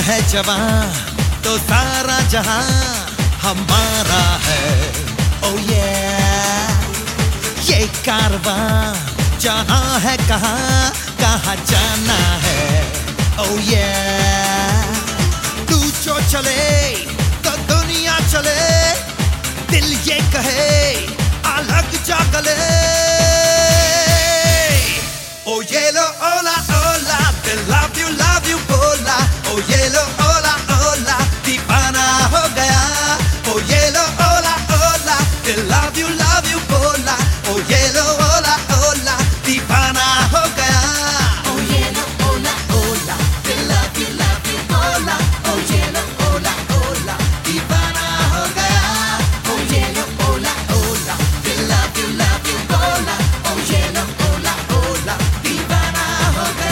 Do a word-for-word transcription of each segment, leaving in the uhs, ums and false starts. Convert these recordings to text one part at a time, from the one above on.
है जवां तो सारा जहां हमारा है। ओ ये ये कारवां जाना है कहाँ कहाँ जाना है। ओ ये तू जो चले तो दुनिया चले, दिल ये कहे अलग जा गले। ओ ये लो ओला ओला दिल लव यू लव यू बोला। ओ ये लो ओला ओला दीवाना हो गया। ओ ये लो ओला ओला दिल लव यू लव यू बोला। ओ ये लो ओला ओला दीवाना हो गया। ओ ये लो ओला ओला दिल लव यू लव यू बोला। ओ ये लो ओला ओला दीवाना हो गया। ओ ये लो ओला ओला दिल लव यू लव यू बोला। ओ ये लो ओला ओला दीवाना हो गया।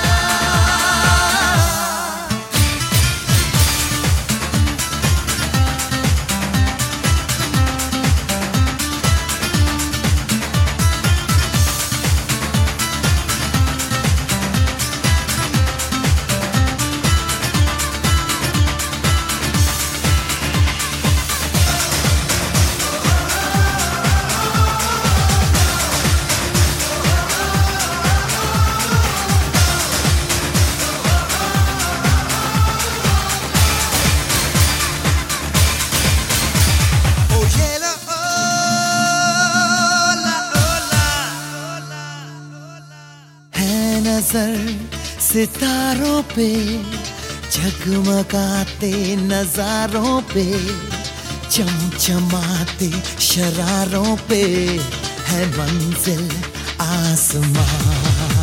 नजर सितारों पे जगमगाते नजारों पे, चमचमाते शरारों पे है मंजिल आसमां।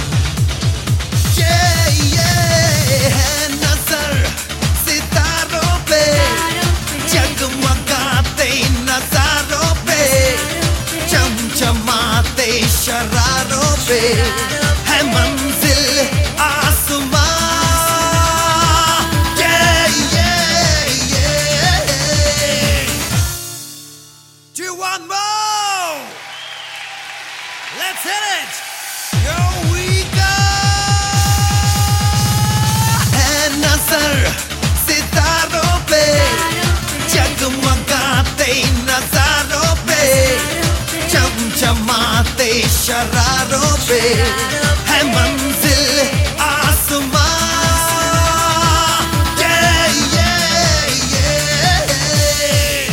ये ये है नजर सितारों पे जगमगाते नजारों पे, चमचमाते शरारों पे है मंजिल आसमां। Yeah, yeah, yeah. Do you want more? Let's hit it. Here we go. है नजर सितारों पे जगमगाते नजारों पे, चमचमाते शरारों पे है मंजिल आसमां। Yeah, yeah, yeah.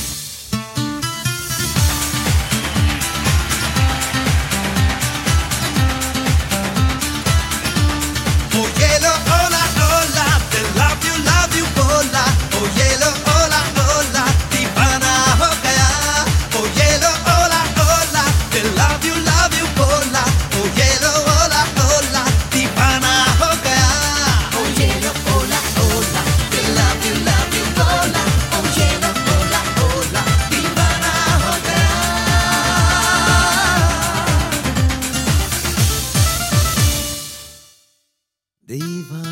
Oh ये लो ओला ओला दिल love you love you बोला। Oh ये लो ओला ओला दीवाना हो गया। Oh ये लो ओला ओला दिल love you love you बोला। Oh ये लो ओला ओला दीवाना हो गया। ओ ये लो ओला ओला दिल लव यू लव यू बोला। ओ ये लो ओला ओला दीवाना हो गया। दीवाना